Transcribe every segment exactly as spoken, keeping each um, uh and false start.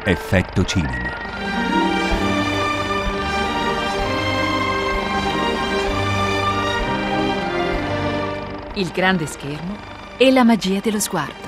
Effetto cinema. Il grande schermo e la magia dello sguardo.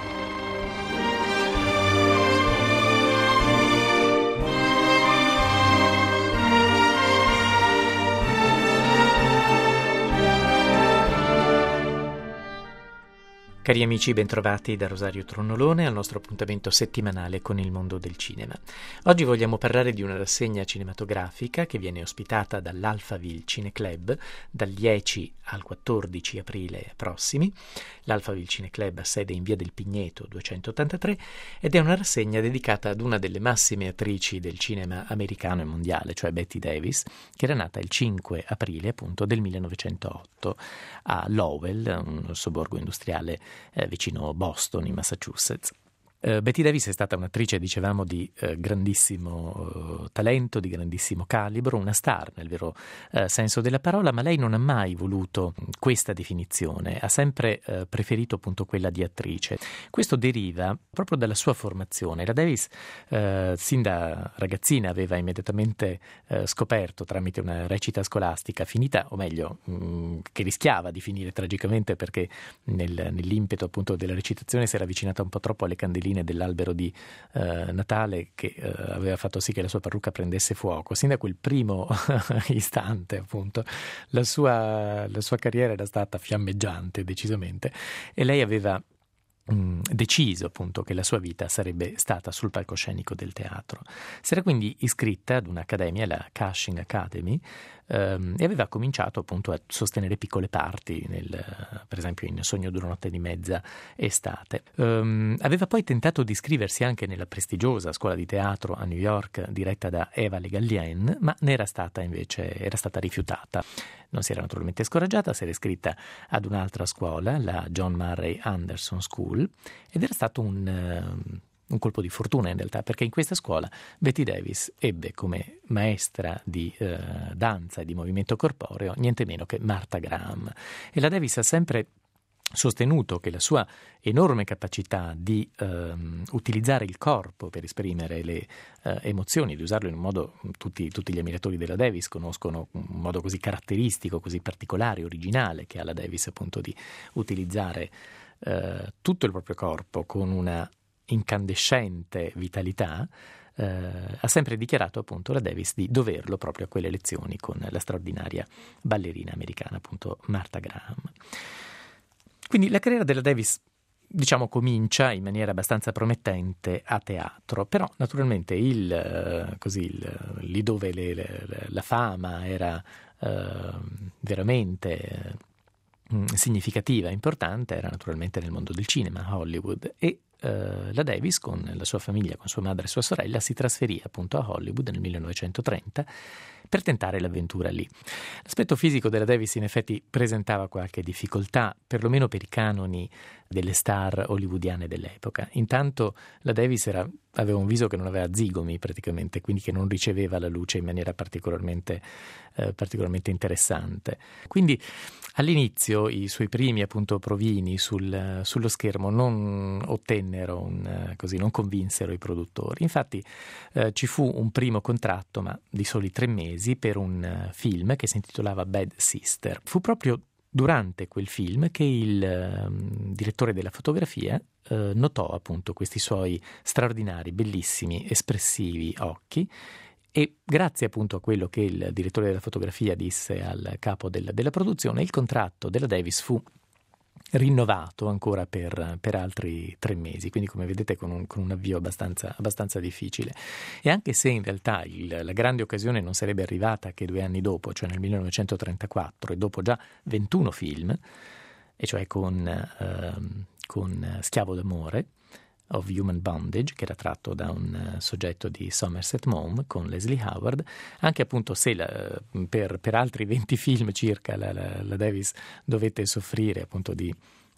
Cari amici, bentrovati da Rosario Tronnolone al nostro appuntamento settimanale con il mondo del cinema. Oggi vogliamo parlare di una rassegna cinematografica che viene ospitata dall'Alphaville Cineclub dal dieci al quattordici aprile prossimi. L'Alphaville Cineclub ha sede in via del Pigneto duecentottantatré ed è una rassegna dedicata ad una delle massime attrici del cinema americano e mondiale, cioè Bette Davis, che era nata il cinque aprile appunto del millenovecentootto a Lowell, un sobborgo industriale Eh, vicino Boston, in Massachusetts. Uh, Bette Davis è stata un'attrice, dicevamo, di uh, grandissimo uh, talento, di grandissimo calibro, una star nel vero uh, senso della parola, ma lei non ha mai voluto questa definizione, ha sempre uh, preferito appunto quella di attrice. Questo deriva proprio dalla sua formazione. La Davis uh, sin da ragazzina aveva immediatamente uh, scoperto tramite una recita scolastica finita, o meglio, mh, che rischiava di finire tragicamente perché nel, nell'impeto appunto della recitazione si era avvicinata un po' troppo alle candeline dell'albero di uh, Natale che uh, aveva fatto sì che la sua parrucca prendesse fuoco. Sin da quel primo istante appunto la sua, la sua carriera era stata fiammeggiante decisamente e lei aveva Mm, deciso appunto che la sua vita sarebbe stata sul palcoscenico del teatro. Si era quindi iscritta ad un'accademia, la Cushing Academy, ehm, e aveva cominciato appunto a sostenere piccole parti, nel, per esempio in Sogno d'una notte di mezza estate. Um, aveva poi tentato di iscriversi anche nella prestigiosa scuola di teatro a New York diretta da Eva Le Gallienne, ma ne era stata invece era stata rifiutata. Non si era naturalmente scoraggiata, si era iscritta ad un'altra scuola, la John Murray Anderson School, ed era stato un, uh, un colpo di fortuna in realtà, perché in questa scuola Bette Davis ebbe come maestra di uh, danza e di movimento corporeo niente meno che Martha Graham. E la Davis ha sempre sostenuto che la sua enorme capacità di ehm, utilizzare il corpo per esprimere le eh, emozioni, di usarlo in un modo, tutti, tutti gli ammiratori della Davis conoscono un modo così caratteristico, così particolare, originale che ha la Davis appunto di utilizzare eh, tutto il proprio corpo con una incandescente vitalità. Uh, ha sempre dichiarato appunto la Davis di doverlo proprio a quelle lezioni con la straordinaria ballerina americana appunto Martha Graham. Quindi la carriera della Davis, diciamo, comincia in maniera abbastanza promettente a teatro, però naturalmente il, così, il, lì dove le, le, la fama era uh, veramente uh, significativa, importante, era naturalmente nel mondo del cinema, a Hollywood, e Uh, la Davis con la sua famiglia, con sua madre e sua sorella, si trasferì appunto a Hollywood nel millenovecentotrenta per tentare l'avventura lì. L'aspetto fisico della Davis in effetti presentava qualche difficoltà, perlomeno per i canoni delle star hollywoodiane dell'epoca. Intanto la Davis era, aveva un viso che non aveva zigomi praticamente, quindi che non riceveva la luce in maniera particolarmente, eh, particolarmente interessante. Quindi all'inizio i suoi primi appunto provini sul, sullo schermo non ottennero un, così, non convinsero i produttori. Infatti eh, ci fu un primo contratto, ma di soli tre mesi, per un uh, film che si intitolava Bad Sister. Fu proprio durante quel film che il uh, direttore della fotografia uh, notò appunto questi suoi straordinari, bellissimi, espressivi occhi. E grazie appunto a quello che il direttore della fotografia disse al capo del, della produzione, il contratto della Davis fu rinnovato ancora per, per altri tre mesi, quindi come vedete con un, con un avvio abbastanza, abbastanza difficile. E anche se in realtà il, la grande occasione non sarebbe arrivata che due anni dopo, cioè nel millenovecentotrentaquattro, e dopo già ventuno film, e cioè con, eh, con Schiavo d'amore, of Human Bondage, che era tratto da un uh, soggetto di Somerset Maugham con Leslie Howard, anche appunto se la, per, per altri venti film circa la, la, la Davis dovette soffrire appunto di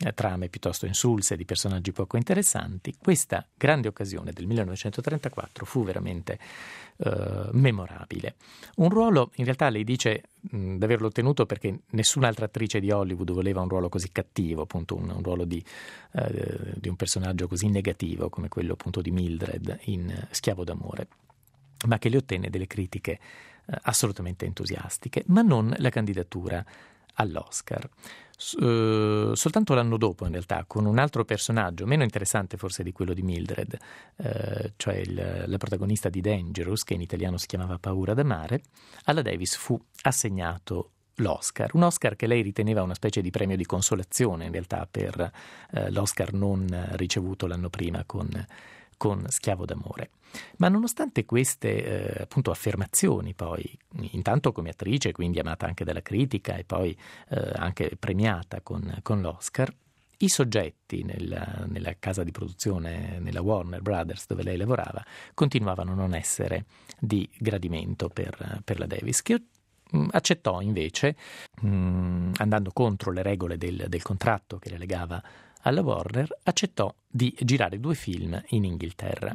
eh, trame piuttosto insulse di personaggi poco interessanti, questa grande occasione del millenovecentotrentaquattro fu veramente eh, memorabile. Un ruolo, in realtà lei dice mh, di averlo ottenuto perché nessun'altra attrice di Hollywood voleva un ruolo così cattivo, appunto un, un ruolo di, eh, di un personaggio così negativo come quello appunto di Mildred in Schiavo d'amore, ma che le ottenne delle critiche eh, assolutamente entusiastiche, ma non la candidatura all'Oscar. S- eh, soltanto l'anno dopo, in realtà, con un altro personaggio, meno interessante forse di quello di Mildred, eh, cioè il, la protagonista di Dangerous, che in italiano si chiamava Paura d'amare, alla Davis fu assegnato l'Oscar, un Oscar che lei riteneva una specie di premio di consolazione, in realtà, per eh, l'Oscar non ricevuto l'anno prima con con Schiavo d'amore. Ma nonostante queste eh, appunto affermazioni, poi intanto come attrice, quindi amata anche dalla critica e poi eh, anche premiata con, con l'Oscar, i soggetti nella, nella casa di produzione, nella Warner Brothers dove lei lavorava, continuavano a non essere di gradimento per, per la Davis, che mh, accettò invece, mh, andando contro le regole del, del contratto che la legava alla Warner, accettò di girare due film in Inghilterra.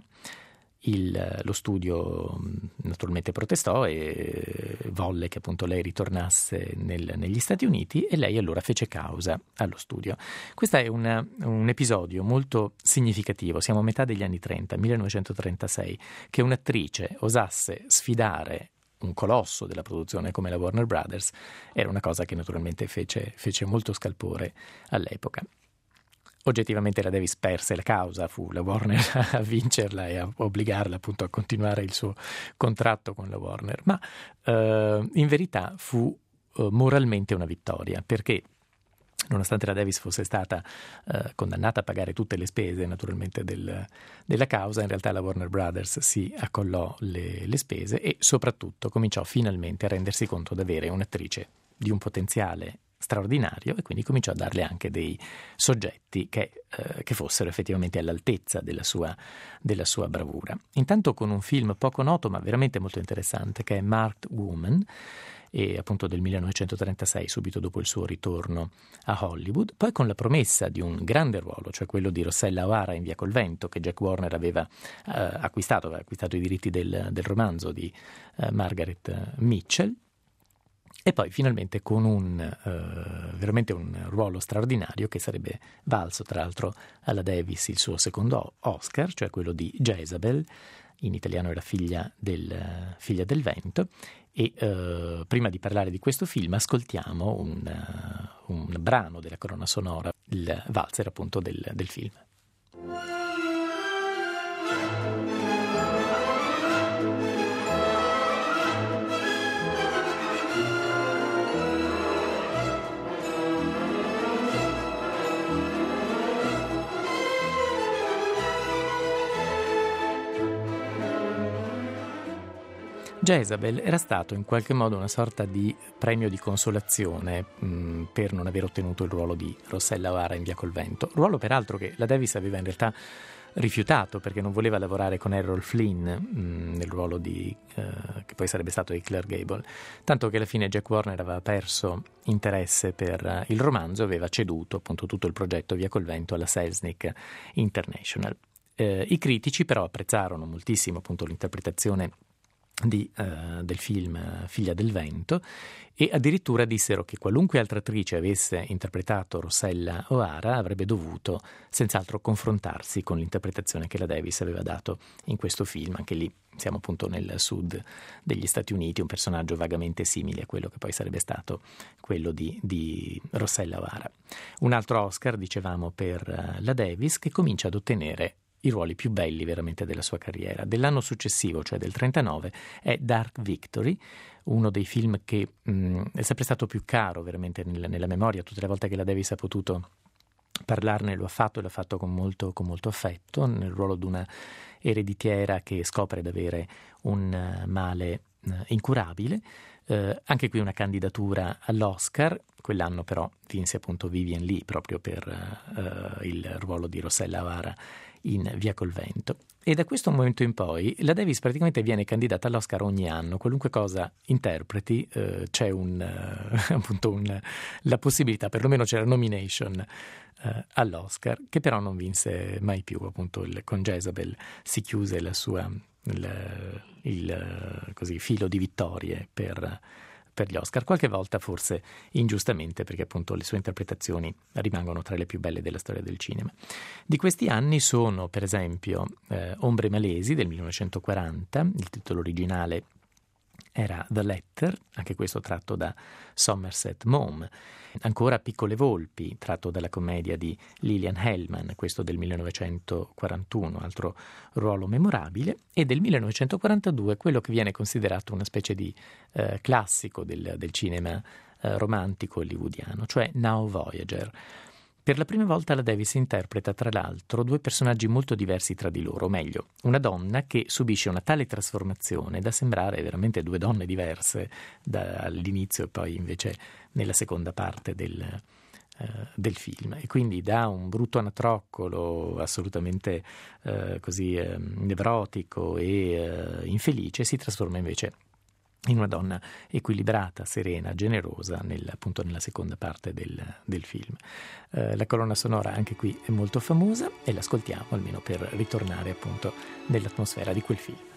Il, lo studio naturalmente protestò e volle che appunto lei ritornasse nel, negli Stati Uniti, e lei allora fece causa allo studio. Questo è una, un episodio molto significativo, siamo a metà degli anni trenta, millenovecentotrentasei, che un'attrice osasse sfidare un colosso della produzione come la Warner Brothers era una cosa che naturalmente fece, fece molto scalpore all'epoca. Oggettivamente la Davis perse la causa, fu la Warner a vincerla e a obbligarla appunto a continuare il suo contratto con la Warner, ma eh, in verità fu eh, moralmente una vittoria, perché nonostante la Davis fosse stata eh, condannata a pagare tutte le spese naturalmente del, della causa, in realtà la Warner Brothers si accollò le, le spese e soprattutto cominciò finalmente a rendersi conto di avere un'attrice di un potenziale straordinario, e quindi cominciò a darle anche dei soggetti che, eh, che fossero effettivamente all'altezza della sua, della sua bravura. Intanto con un film poco noto ma veramente molto interessante, che è Marked Woman, e appunto del millenovecentotrentasei, subito dopo il suo ritorno a Hollywood, poi con la promessa di un grande ruolo, cioè quello di Rossella O'Hara in Via col Vento, che Jack Warner aveva eh, acquistato, aveva acquistato i diritti del, del romanzo di eh, Margaret Mitchell. E poi finalmente con un uh, veramente un ruolo straordinario che sarebbe valso tra l'altro alla Davis il suo secondo Oscar, cioè quello di Jezabel, in italiano era figlia del, uh, figlia del vento. E uh, prima di parlare di questo film ascoltiamo un, uh, un brano della colonna sonora, il valzer appunto del, del film. Jezabel era stato in qualche modo una sorta di premio di consolazione mh, per non aver ottenuto il ruolo di Rossella O'Hara in Via col Vento, ruolo peraltro che la Davis aveva in realtà rifiutato perché non voleva lavorare con Errol Flynn mh, nel ruolo di uh, che poi sarebbe stato di Clark Gable, tanto che alla fine Jack Warner aveva perso interesse per uh, il romanzo e aveva ceduto appunto tutto il progetto Via col Vento alla Selznick International. Uh, I critici però apprezzarono moltissimo appunto l'interpretazione Di, uh, del film uh, Figlia del vento, e addirittura dissero che qualunque altra attrice avesse interpretato Rossella O'Hara avrebbe dovuto senz'altro confrontarsi con l'interpretazione che la Davis aveva dato in questo film. Anche lì siamo appunto nel sud degli Stati Uniti, un personaggio vagamente simile a quello che poi sarebbe stato quello di, di Rossella O'Hara. Un altro Oscar, dicevamo, per uh, la Davis, che comincia ad ottenere i ruoli più belli veramente della sua carriera. Dell'anno successivo, cioè del trentanove, è Dark Victory, uno dei film che mh, è sempre stato più caro veramente nella, nella memoria. Tutte le volte che la Davis ha potuto parlarne lo ha fatto, e l'ha fatto con molto, con molto affetto, nel ruolo di una ereditiera che scopre di avere un uh, male uh, incurabile. Eh, anche qui una candidatura all'Oscar, quell'anno però vinse appunto Vivien Leigh proprio per eh, il ruolo di Rossella O'Hara in Via col vento. E da questo momento in poi la Davis praticamente viene candidata all'Oscar ogni anno, qualunque cosa interpreti eh, c'è un, eh, appunto un, la possibilità, perlomeno c'è la nomination eh, all'Oscar, che però non vinse mai più. Appunto il, con Jezebel si chiuse la sua, il, il così, filo di vittorie per per gli Oscar, qualche volta forse ingiustamente, perché appunto le sue interpretazioni rimangono tra le più belle della storia del cinema. Di questi anni sono, per esempio, eh, Ombre malesi del millenovecentoquaranta, il titolo originale era The Letter, anche questo tratto da Somerset Maugham. Ancora Piccole volpi, tratto dalla commedia di Lillian Hellman, questo del millenovecentoquarantuno, altro ruolo memorabile, e del millenovecentoquarantadue quello che viene considerato una specie di eh, classico del, del cinema eh, romantico hollywoodiano, cioè Now Voyager. Per la prima volta la Davis interpreta, tra l'altro, due personaggi molto diversi tra di loro, o meglio, una donna che subisce una tale trasformazione da sembrare veramente due donne diverse dall'inizio e poi invece nella seconda parte del, eh, del film. E quindi da un brutto anatroccolo assolutamente eh, così eh, nevrotico e eh, infelice si trasforma invece in una donna equilibrata, serena, generosa, nel, appunto nella seconda parte del, del film. Eh, la colonna sonora anche qui è molto famosa e l'ascoltiamo almeno per ritornare appunto nell'atmosfera di quel film.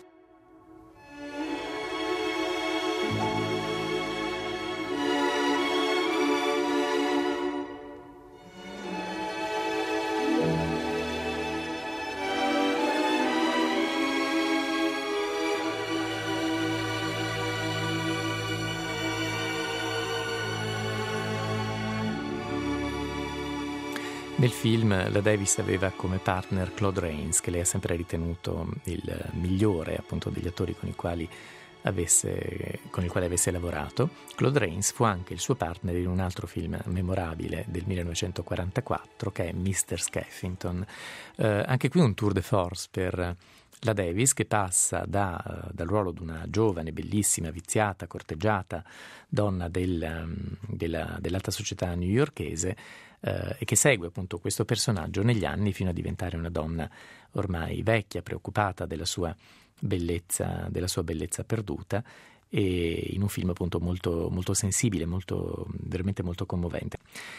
Nel film la Davis aveva come partner Claude Rains, che lei ha sempre ritenuto il migliore appunto degli attori con i quali avesse, con il quale avesse lavorato. Claude Rains fu anche il suo partner in un altro film memorabile del millenovecentoquarantaquattro che è mister Skeffington. Eh, anche qui un tour de force per la Davis, che passa da, dal ruolo di una giovane, bellissima, viziata, corteggiata donna del, della, dell'alta società newyorkese eh, e che segue appunto questo personaggio negli anni fino a diventare una donna ormai vecchia, preoccupata della sua bellezza, della sua bellezza perduta, e in un film appunto molto, molto sensibile, molto, veramente molto commovente.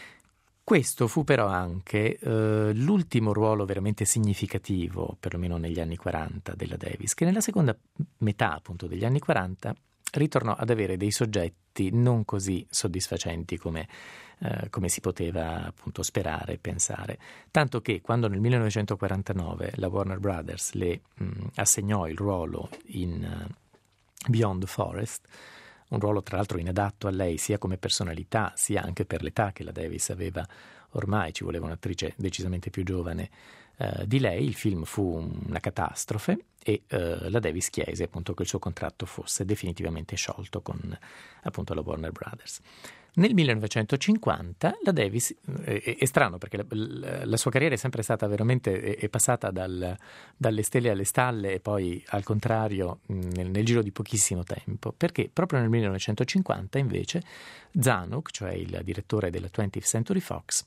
Questo fu però anche eh, l'ultimo ruolo veramente significativo, perlomeno negli anni quaranta, della Davis, che nella seconda metà appunto degli anni quaranta ritornò ad avere dei soggetti non così soddisfacenti come, eh, come si poteva appunto sperare e pensare. Tanto che quando nel millenovecentoquarantanove la Warner Brothers le mh, assegnò il ruolo in uh, Beyond the Forest, un ruolo tra l'altro inadatto a lei sia come personalità sia anche per l'età che la Davis aveva ormai, ci voleva un'attrice decisamente più giovane eh, di lei. Il film fu una catastrofe e eh, la Davis chiese appunto che il suo contratto fosse definitivamente sciolto con appunto la Warner Brothers. Nel millenovecentocinquanta la Davis, eh, è, è strano perché la, la, la sua carriera è sempre stata veramente, è, è passata dal, dalle stelle alle stalle e poi al contrario nel, nel giro di pochissimo tempo, perché proprio nel millenovecentocinquanta invece Zanuck, cioè il direttore della twentieth Century Fox,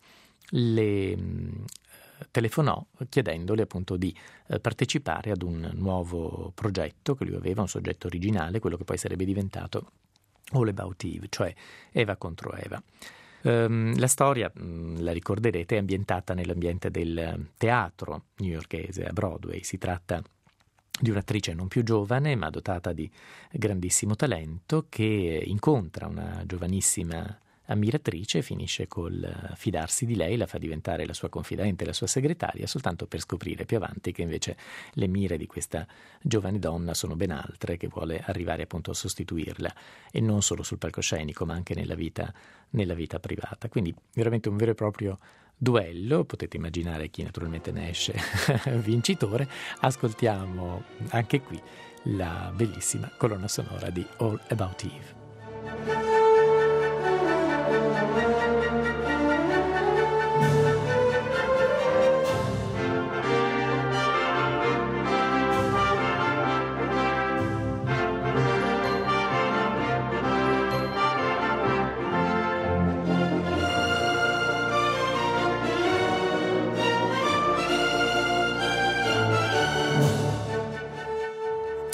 le mh, telefonò chiedendole appunto di eh, partecipare ad un nuovo progetto che lui aveva, un soggetto originale, quello che poi sarebbe diventato All About Eve, cioè Eva contro Eva. Um, la storia, mh, la ricorderete, è ambientata nell'ambiente del teatro newyorkese, a Broadway. Si tratta di un'attrice non più giovane ma dotata di grandissimo talento che incontra una giovanissima ammiratrice e finisce col fidarsi di lei, la fa diventare la sua confidente, la sua segretaria, soltanto per scoprire più avanti che invece le mire di questa giovane donna sono ben altre, che vuole arrivare appunto a sostituirla, e non solo sul palcoscenico ma anche nella vita, nella vita privata. Quindi veramente un vero e proprio duello. Potete immaginare chi naturalmente ne esce vincitore. Ascoltiamo anche qui la bellissima colonna sonora di All About Eve.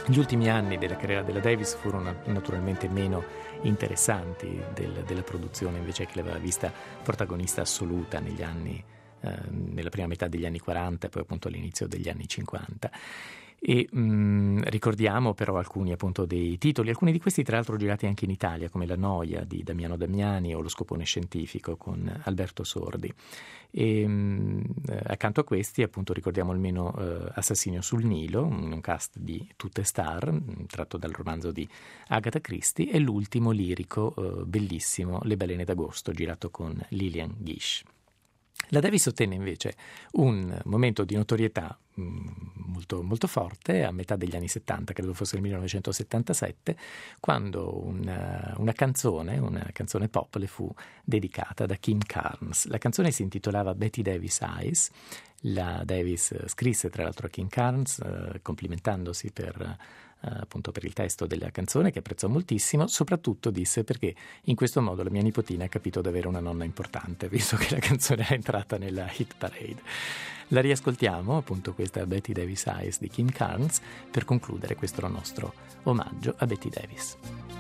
Gli ultimi anni della carriera della Davis furono naturalmente meno interessanti del, della produzione, invece, che l'aveva vista protagonista assoluta negli anni, eh, nella prima metà degli anni quaranta e poi appunto all'inizio degli anni cinquanta. E mh, ricordiamo però alcuni appunto dei titoli, alcuni di questi tra l'altro girati anche in Italia, come La noia di Damiano Damiani o Lo scopone scientifico con Alberto Sordi. E mh, accanto a questi appunto ricordiamo almeno eh, Assassinio sul Nilo, un cast di tutte star, mh, tratto dal romanzo di Agatha Christie, e l'ultimo lirico eh, bellissimo, Le balene d'agosto, girato con Lillian Gish. La Davis ottenne invece un momento di notorietà mh, molto, molto forte a metà degli anni settanta, credo fosse il millenovecentosettantasette, quando una, una canzone, una canzone pop le fu dedicata da Kim Carnes. La canzone si intitolava Betty Davis Eyes. La Davis scrisse tra l'altro a Kim Carnes eh, complimentandosi per Uh, appunto per il testo della canzone, che apprezzò moltissimo. Soprattutto disse: perché in questo modo la mia nipotina ha capito di avere una nonna importante, visto che la canzone è entrata nella hit parade. La riascoltiamo, appunto, questa Betty Davis Eyes di Kim Carnes, per concludere questo nostro omaggio a Betty Davis.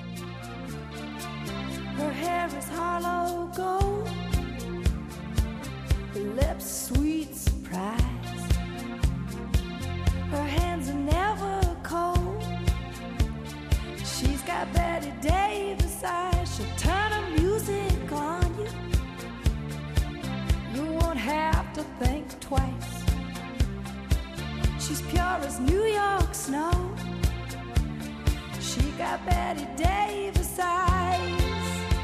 Her hair is hollow gold, her lips sweet surprise, her hands are never cold. She's got Betty Davis eyes, she'll turn her music on you. You won't have to think twice. She's pure as New York snow. She got Betty Davis eyes.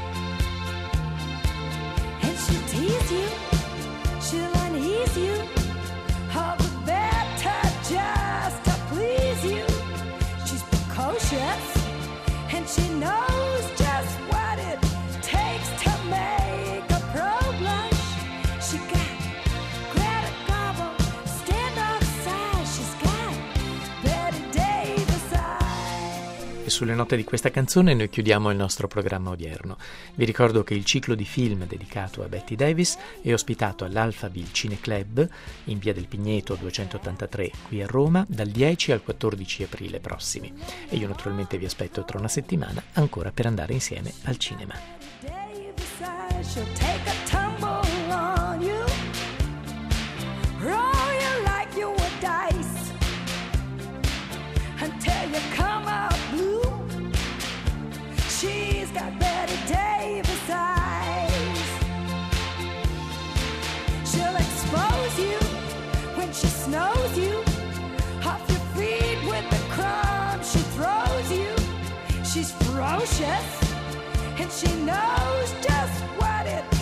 And she'll tease you, she'll unease you, all the better just to please you. She's precocious, and she knows just what it takes to make a pro blush. She got Greta Garbo, stand outside. She's got Betty Davis eyes. E sulle note di questa canzone noi chiudiamo il nostro programma odierno. Vi ricordo che il ciclo di film dedicato a Betty Davis è ospitato all'Alphaville Cineclub in via del Pigneto duecentottantatré qui a Roma dal dieci al quattordici aprile prossimi, e io naturalmente vi aspetto tra una settimana ancora per andare insieme al cinema. She's got Betty Davis eyes. She'll expose you when she snows you, off your feet with the crumbs she throws you. She's ferocious, and she knows just what it